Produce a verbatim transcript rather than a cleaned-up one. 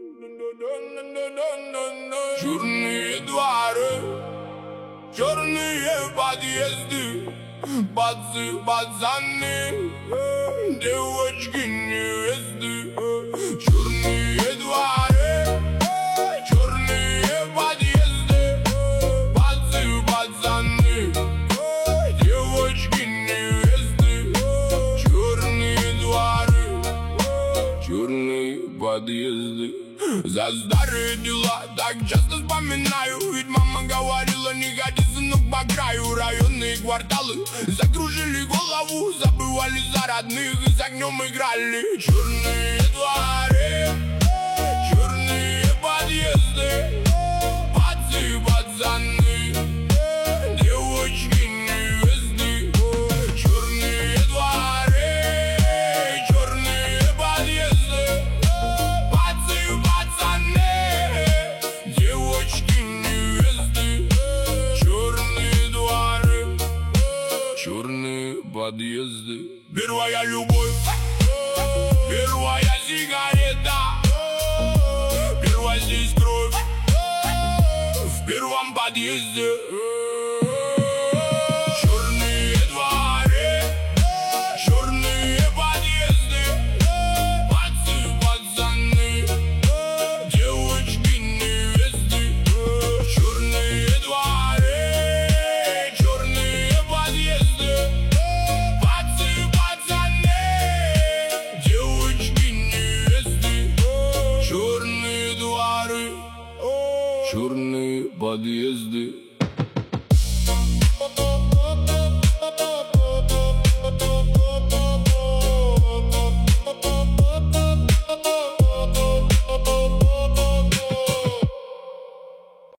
Черные дворы, черные подъезды, пацы, пацаны, девочки, невесты. Черные дворы, черные подъезды, пацы, пацаны, девочки, невесты. Черные дворы, черные подъезды. За старые дела так часто вспоминаю, ведь мама говорила: не ходи, сынок, по краю. Районные кварталы закружили голову, забывали за родных и с огнем играли. Черные дворы, черные подъезды, пацы, пацаны, девочки, невесты. Черные дворы, черные подъезды, пацы, пацаны, девочки, невесты. Черные дворы, черные подъезды. Первая любовь, первая сигарета, первая здесь кровь в первом подъезде. Черные дворы, черные подъезды, пацы, пацаны, девочки, невесты. Черные дворы, черные подъезды, пацы, пацаны, девочки, невесты. Черные дворы, черные подъезды.